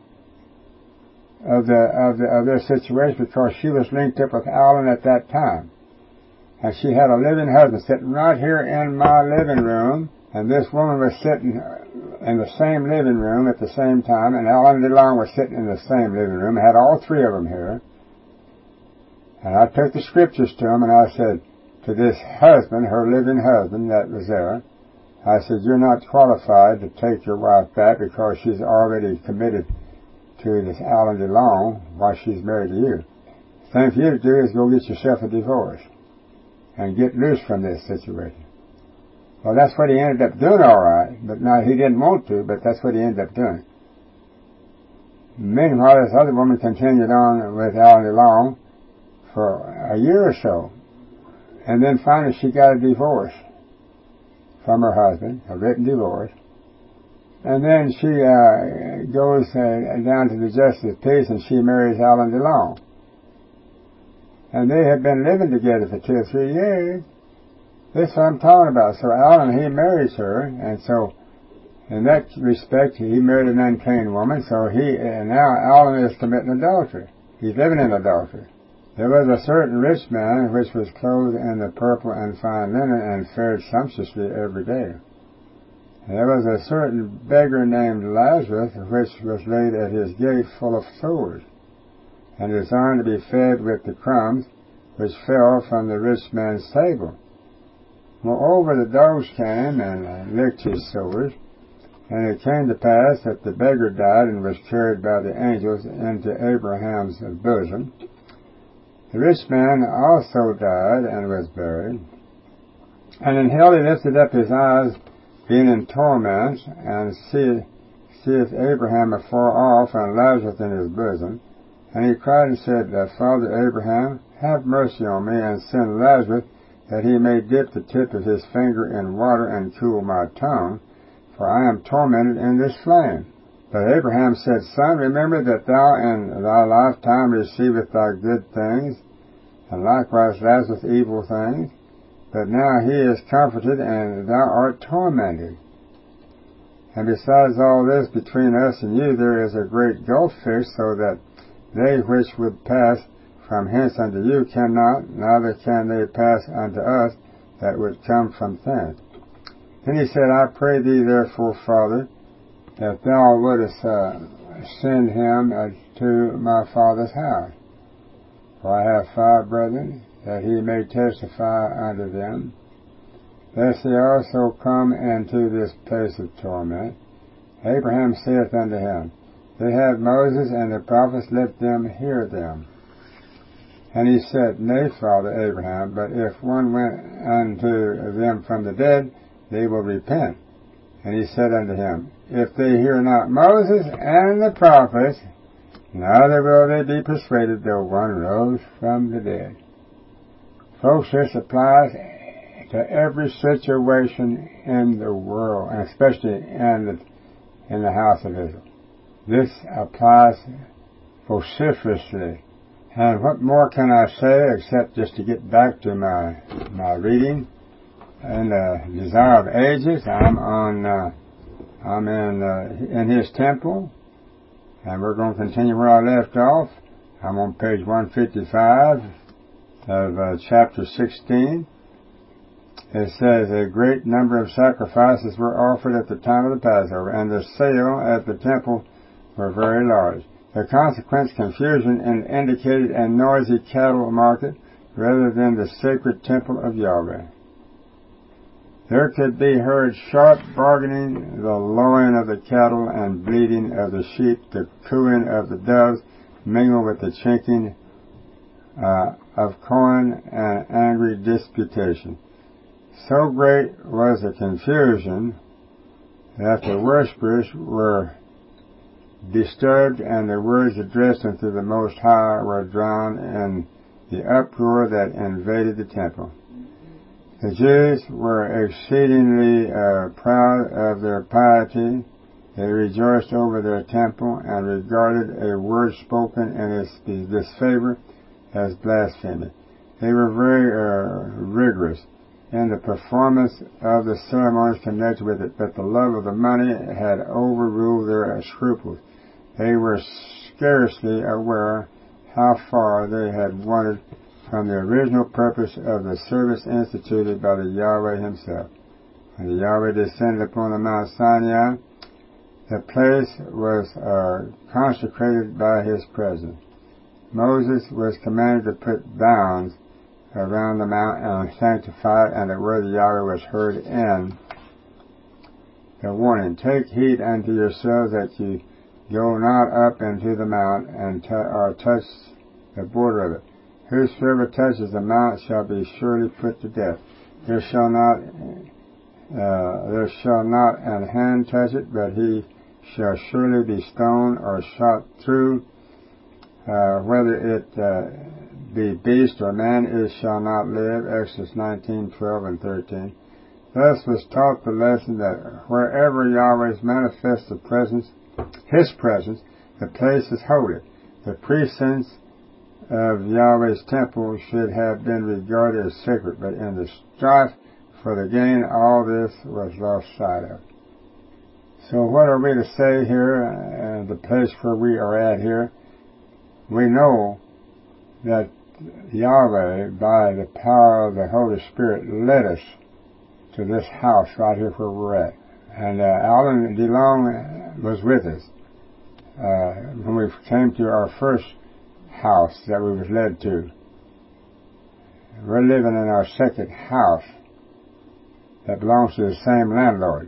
of the of the of their situation, because she was linked up with Alan at that time, and she had a living husband sitting right here in my living room, and this woman was sitting in the same living room at the same time, and Alan DeLong was sitting in the same living room. I had all three of them here. And I took the scriptures to him, and I said to this husband, her living husband that was there, I said, you're not qualified to take your wife back because she's already committed to this Alan DeLong while she's married to you. The thing for you to do is go get yourself a divorce and get loose from this situation. Well, that's what he ended up doing all right, but now he didn't want to, but that's what he ended up doing. Meanwhile, this other woman continued on with Alan DeLong for a year or so, and then finally she got a divorce from her husband, a written divorce, and then she uh, goes uh, down to the Justice of Peace, and she marries Alan DeLong, and they had been living together for two or three years. This is what I'm talking about. So Alan, he marries her, and so in that respect he married an unclean woman, so he and now Alan is committing adultery. He's living in adultery. There was a certain rich man which was clothed in the purple and fine linen and fared sumptuously every day. And there was a certain beggar named Lazarus which was laid at his gate full of sores, and designed to be fed with the crumbs which fell from the rich man's table. Moreover, the dogs came and licked his sores, and it came to pass that the beggar died and was carried by the angels into Abraham's bosom. The rich man also died and was buried. And in hell he lifted up his eyes, being in torment, and see, seeth Abraham afar off, and Lazarus in his bosom. And he cried and said, Father Abraham, have mercy on me, and send Lazarus, that he may dip the tip of his finger in water and cool my tongue, for I am tormented in this flame. But Abraham said, Son, remember that thou in thy lifetime receivest thy good things, and likewise Lazarus evil things. But now he is comforted, and thou art tormented. And besides all this, between us and you there is a great gulf fixed, so that they which would pass from hence unto you cannot, neither can they pass unto us that would come from thence. Then he said, I pray thee therefore, Father, that thou wouldest uh, send him uh, to my father's house. For I have five brethren, that he may testify unto them, lest they also come into this place of torment. Abraham saith unto him, They have Moses and the prophets, let them hear them. And he said, Nay, Father Abraham, but if one went unto them from the dead, they will repent. And he said unto him, If they hear not Moses and the prophets, neither will they be persuaded, though one rose from the dead. Folks, this applies to every situation in the world, and especially in the, in the house of Israel. This applies vociferously. And what more can I say except just to get back to my my reading in the Desire of Ages. I'm on uh, I'm in uh, in His temple, and we're going to continue where I left off. I'm on page one fifty-five of uh, chapter sixteen. It says, A great number of sacrifices were offered at the time of the Passover, and the sale at the temple were very large. The consequence, confusion in indicated a noisy cattle market rather than the sacred temple of Yahweh. There could be heard sharp bargaining, the lowing of the cattle and bleating of the sheep, the cooing of the doves, mingled with the chinking uh, of corn and angry disputation. So great was the confusion that the worshippers were disturbed, and the words addressed unto the Most High were drowned in the uproar that invaded the temple. The Jews were exceedingly uh, proud of their piety. They rejoiced over their temple and regarded a word spoken in its disfavor as blasphemy. They were very uh, rigorous in the performance of the ceremonies connected with it, but the love of the money had overruled their scruples. They were scarcely aware how far they had wandered from the original purpose of the service instituted by the Yahweh himself. When the Yahweh descended upon the Mount Sinai, the place was uh, consecrated by his presence. Moses was commanded to put bounds around the mount and sanctify it, and the word of Yahweh was heard in the warning, Take heed unto yourselves that you go not up into the mount and t- or touch the border of it. Whosoever touches the mount shall be surely put to death. There shall not uh, there shall not an hand touch it, but he shall surely be stoned or shot through. Uh, whether it uh, be beast or man, it shall not live. Exodus nineteen, twelve, and thirteen. Thus was taught the lesson that wherever Yahweh manifests the presence, His presence, the place is holy. The precincts of Yahweh's temple should have been regarded as sacred, but in the strife for the gain, all this was lost sight of. So what are we to say here, uh, the place where we are at here? We know that Yahweh, by the power of the Holy Spirit, led us to this house right here where we're at. And uh, Alan DeLong was with us uh, when we came to our first house that we was led to. We're living in our second house that belongs to the same landlord.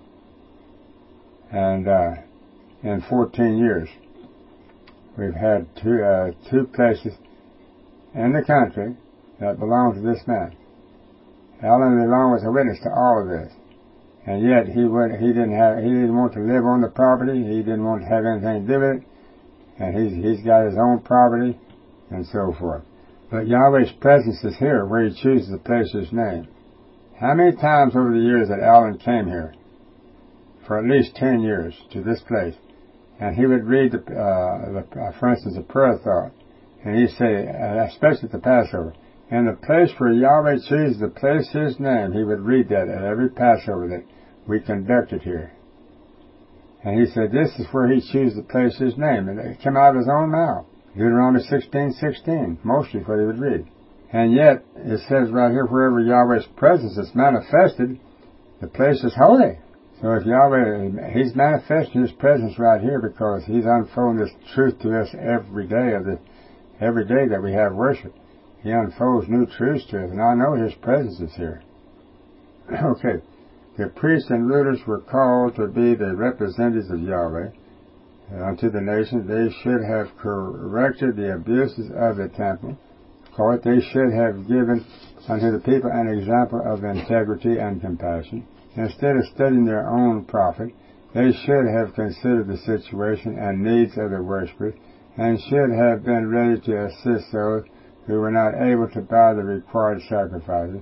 And uh, in fourteen years, we've had two uh, two places in the country that belong to this man. Alan DeLong was a witness to all of this, and yet he would he didn't have he didn't want to live on the property. He didn't want to have anything to do with it, and he's he's got his own property and so forth. But Yahweh's presence is here, where He chooses to place His name. How many times over the years that Alan came here? For at least ten years to this place. And he would read, the, uh, the, uh, for instance, a prayer thought. And he'd say, uh, especially at the Passover, in the place where Yahweh chooses to place His name, he would read that at every Passover that we conducted here. And he said, this is where He chooses to place His name. And it came out of His own mouth. Deuteronomy sixteen sixteen, mostly what he would read. And yet, it says right here, wherever Yahweh's presence is manifested, The place is holy. So if Yahweh, He's manifesting His presence right here because He's unfolding this truth to us every day of the, every day that we have worship. He unfolds new truths to us, and I know His presence is here. Okay. The priests and rulers were called to be the representatives of Yahweh unto the nation. They should have corrected the abuses of the temple. Court. They should have given unto the people an example of integrity and compassion. Instead of studying their own profit, they should have considered the situation and needs of the worshippers, and should have been ready to assist those who were not able to buy the required sacrifices.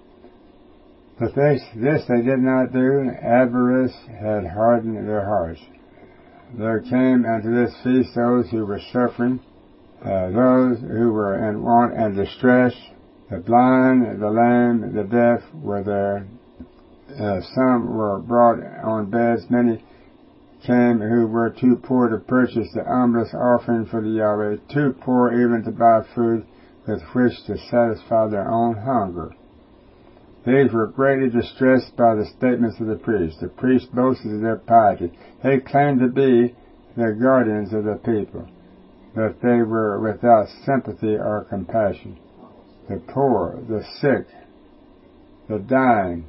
But they, this they did not do. Avarice had hardened their hearts. There came unto this feast those who were suffering, uh, those who were in want and distress. The blind, the lame, the deaf were there. Uh, some were brought on beds. Many came who were too poor to purchase the humblest offering for the Yahweh, too poor even to buy food with which to satisfy their own hunger. These were greatly distressed by the statements of the priests. The priests boasted of their piety. They claimed to be the guardians of the people, but they were without sympathy or compassion. The poor, the sick, the dying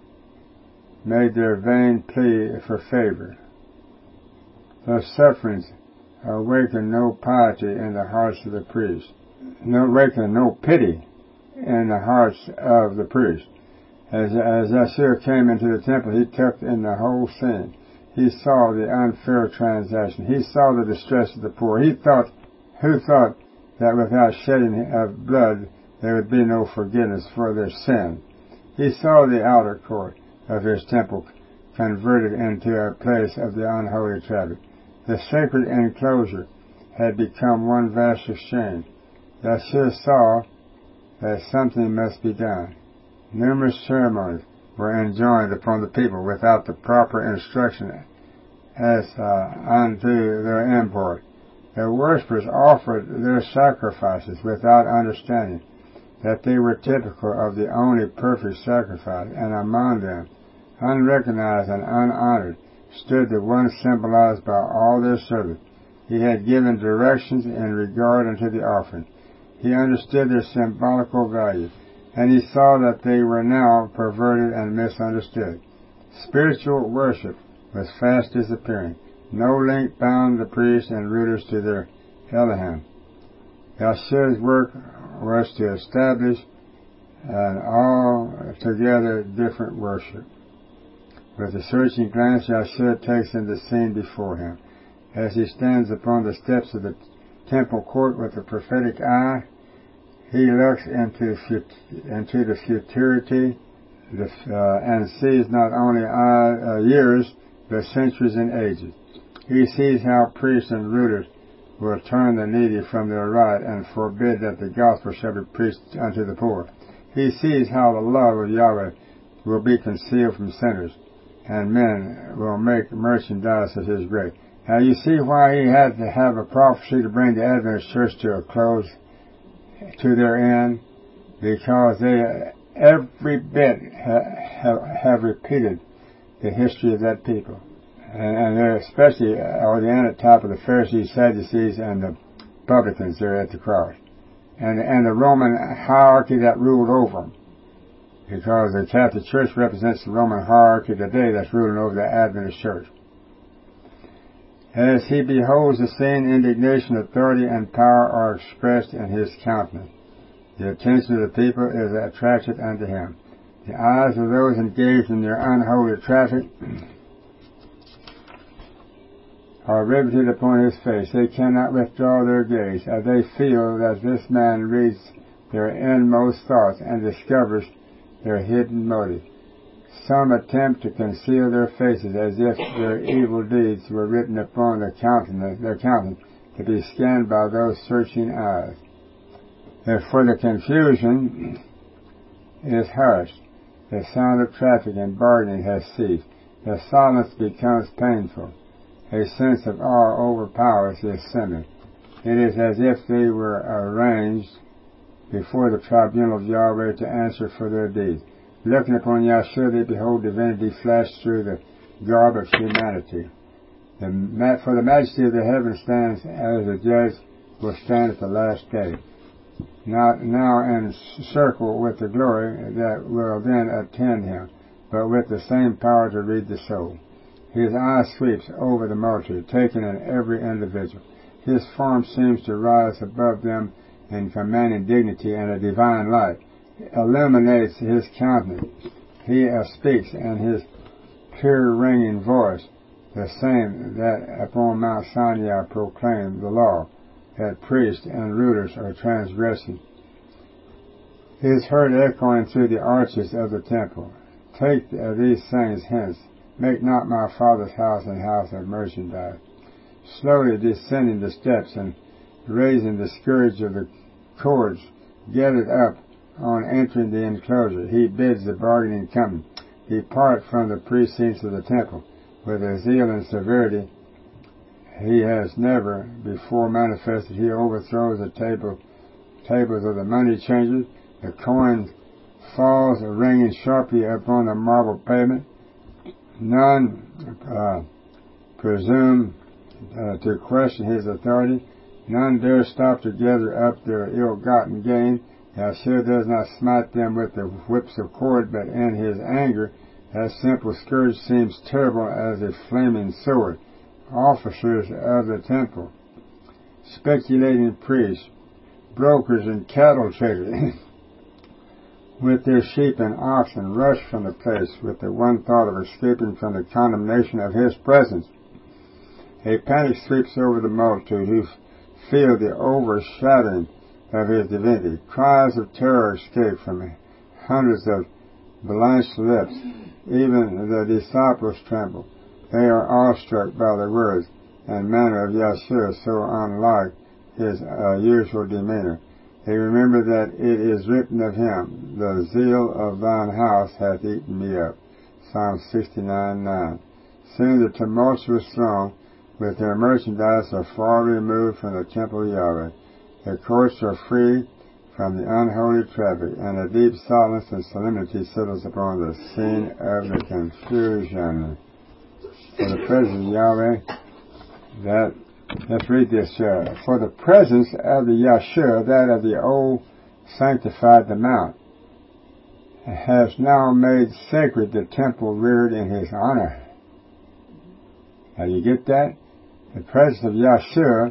made their vain plea for favor. Their sufferings awakened no piety in the hearts of the priests, no awakened no pity in the hearts of the priests. As, as Yeshua came into the temple, he took in the whole scene. He saw the unfair transaction. He saw the distress of the poor. He thought, who thought that without shedding of blood there would be no forgiveness for their sin? He saw the outer court of his temple converted into a place of the unholy traffic. The sacred enclosure had become one vast exchange. Yeshua saw that something must be done. Numerous ceremonies were enjoined upon the people without the proper instruction as uh, unto their import. The worshippers offered their sacrifices without understanding that they were typical of the only perfect sacrifice, and among them, unrecognized and unhonored, stood the one symbolized by all their service. He had given directions in regard unto the offering. He understood their symbolical value, and he saw that they were now perverted and misunderstood. Spiritual worship was fast disappearing. No link bound the priests and rulers to their Elohim. Yeshua's work was to establish an altogether different worship. With a searching glance, Yeshua takes in the scene before him. As he stands upon the steps of the temple court with a prophetic eye, he looks into, into the futurity the, uh, and sees not only uh, years, but centuries and ages. He sees how priests and rulers will turn the needy from their right and forbid that the gospel shall be preached unto the poor. He sees how the love of Yahweh will be concealed from sinners, and men will make merchandise of His grace. Now you see why he had to have a prophecy to bring the Adventist church to a close, to their end, because they every bit ha- have, have repeated the history of that people. And, and they're especially on the end at top of the Pharisees, Sadducees, and the publicans there at the cross. And, and the Roman hierarchy that ruled over them. Because the Catholic Church represents the Roman hierarchy today that's ruling over the Adventist Church. As he beholds the scene, indignation, authority, and power are expressed in his countenance. The attention of the people is attracted unto him. The eyes of those engaged in their unholy traffic are riveted upon his face. They cannot withdraw their gaze, as they feel that this man reads their inmost thoughts and discovers their hidden motive. Some attempt to conceal their faces as if their evil deeds were written upon their countenance, their countenance to be scanned by those searching eyes. Therefore the confusion is hushed. The sound of traffic and bargaining has ceased. The silence becomes painful. A sense of awe overpowers the assembly. It is as if they were arranged before the tribunal of Yahweh to answer for their deeds. Looking upon Yahshua, they behold divinity flash through the garb of humanity. The, for the majesty of the heaven stands as a judge will stand at the last day. Not now in circle with the glory that will then attend him, but with the same power to read the soul. His eye sweeps over the multitude, taking in every individual. His form seems to rise above them in commanding dignity and a divine light. It illuminates his countenance. He uh, speaks, and his clear ringing voice, the same that upon Mount Sinai proclaimed the law, that priests and rulers are transgressing, is heard echoing through the arches of the temple. Take uh, these things hence. Make not my Father's house an house of merchandise. Slowly descending the steps and raising the scourge of the cords gathered up on entering the enclosure, he bids the bargaining company depart from the precincts of the temple. With a zeal and severity he has never before manifested, he overthrows the table, tables of the money changers. The coin falls ringing sharply upon the marble pavement. None uh, presume uh, to question his authority. None dare stop to gather up their ill-gotten gain. Yahshua does not smite them with the whips of cord, but in his anger that simple scourge seems terrible as a flaming sword. Officers of the temple, speculating priests, brokers and cattle traders, with their sheep and oxen, rush from the place with the one thought of escaping from the condemnation of his presence. A panic sweeps over the multitude, who feel the overshadowing of his divinity. Cries of terror escape from hundreds of blanched lips. Even the disciples tremble. They are awestruck by the words and manner of Yahshua, so unlike his uh, usual demeanor. They remember that it is written of him, the zeal of thine house hath eaten me up. Psalm sixty-nine nine. Soon the tumultuous throng, with their merchandise, are far removed from the temple of Yahweh. Their courts are free from the unholy traffic, and a deep silence and solemnity settles upon the scene of the confusion. For the presence of Yahweh, that, let's read this, uh, for the presence of the Yahshua, that of the old sanctified the mount, has now made sacred the temple reared in his honor. Now you get that? The presence of Yahshua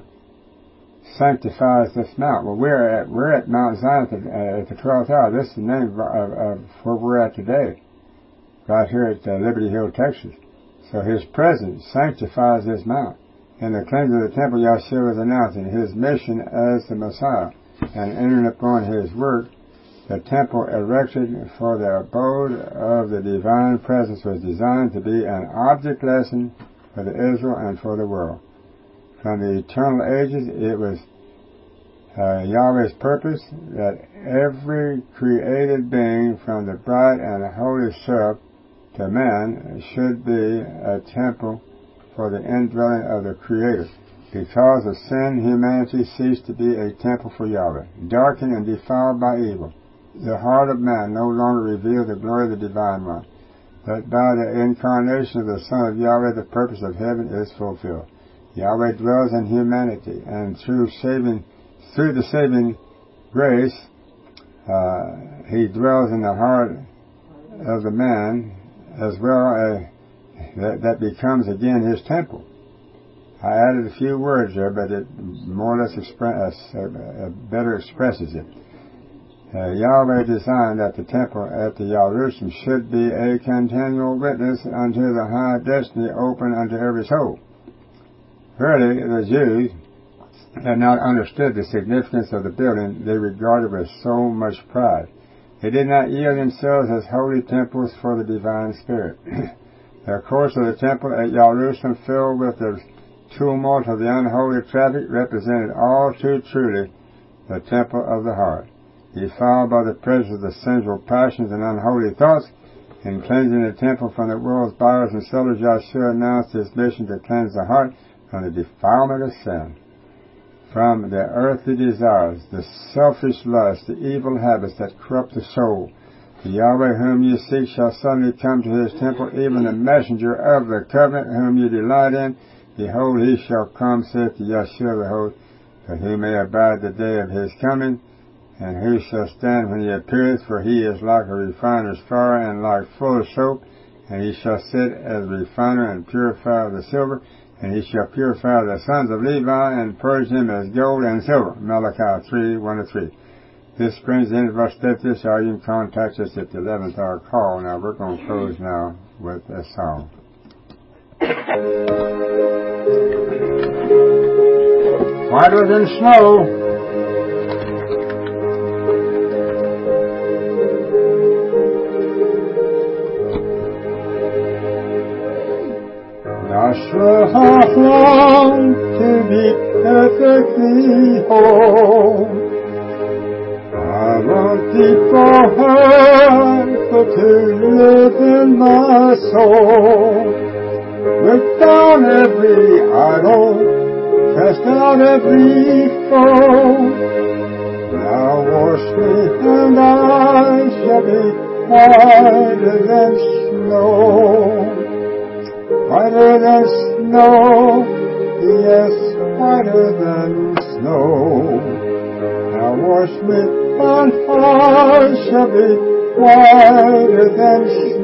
sanctifies this mount. Well, we're at, we're at Mount Zion at, uh, at the twelfth hour. This is the name of, of, of where we're at today, right here at uh, Liberty Hill, Texas. So his presence sanctifies this mount. In the cleansing of the temple, Yahshua is announcing his mission as the Messiah, and entering upon his work. The temple erected for the abode of the divine presence was designed to be an object lesson for the Israel and for the world. From the eternal ages, it was uh, Yahweh's purpose that every created being, from the bright and holy self to man, should be a temple for the indwelling of the Creator. Because of sin, humanity ceased to be a temple for Yahweh, darkened and defiled by evil. The heart of man no longer revealed the glory of the Divine One, but by the incarnation of the Son of Yahweh, the purpose of heaven is fulfilled. Yahweh dwells in humanity, and through saving, through the saving grace, uh, He dwells in the heart of the man, as well as that, that becomes again His temple. I added a few words there, but it more or less express, uh, uh, better expresses it. Uh, Yahweh designed that the temple at the Jerusalem should be a continual witness unto the high destiny open unto every soul. Verily, the Jews had not understood the significance of the building they regarded with so much pride. They did not yield themselves as holy temples for the divine Spirit. The course of the temple at Jerusalem, filled with the tumult of the unholy traffic, represented all too truly the temple of the heart. Defiled by the presence of the sensual passions and unholy thoughts, in cleansing the temple from the world's buyers and sellers, Yahshua announced his mission to cleanse the heart from the defilement of sin, from the earthly desires, the selfish lusts, the evil habits that corrupt the soul, The Yahweh whom ye seek shall suddenly come to his temple, even the messenger of the covenant whom ye delight in. Behold, he shall come, saith the Yahshua the host, but who may abide the day of his coming, and who shall stand when he appeareth, for he is like a refiner's fire, and like full soap, and he shall sit as a refiner and purifier of the silver, and he shall purify the sons of Levi, and purge them as gold and silver. Malachi three, one to three. This brings the end of our step this hour. You can contact us at the eleventh hour call. Now we're going to close now with a song. Whiter than snow, Yahshua long to be perfectly whole. I want thee for her to live in my soul. Break down every idol, cast out every foe. Now wash me and I shall be whiter than snow. Whiter than snow, yes, whiter than snow. Now wash me and I shall be whiter than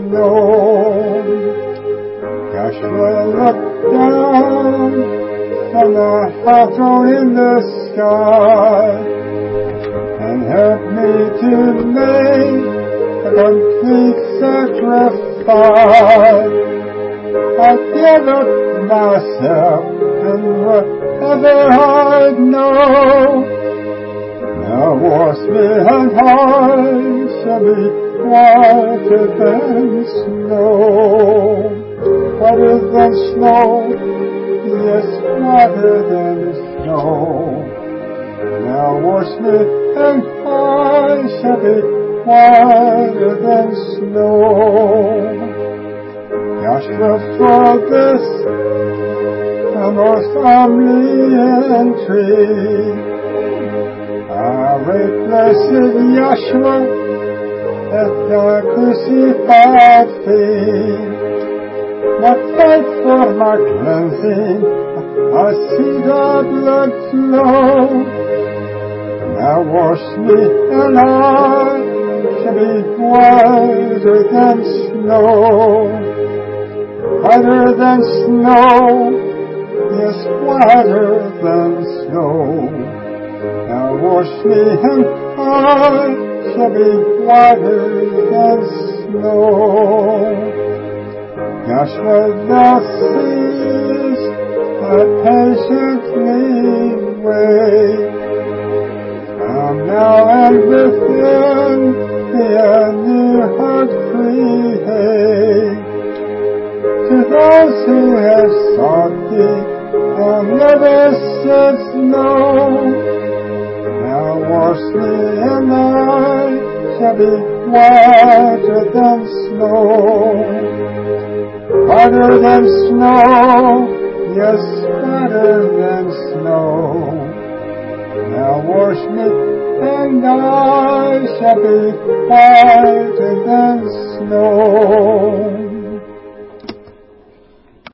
snow. Yahshua looked down from the high throne in the sky and help me to make a complete sacrifice. I give up myself and whatever I know. Now wash me and I shall be whiter than snow. Whiter than snow, yes, whiter than snow. Now wash me and I shall be whiter than snow. Yahshua, for this a most humbly entreat. I wait, blessed Yahshua, at thy crucified feet. Not fight for my cleansing, I see thy blood flow. Now wash me and I shall be whiter than snow. Whiter than snow, yes, whiter than snow. Now wash me and I shall be whiter than snow. Yahshua, thou seest, I patiently wait. Come now and within me a new heart create. To those who have sought thee, thou never saidst no. Now wash me and I shall be whiter than snow. Whiter than snow, yes, whiter than snow. Now wash me and I shall be whiter than snow.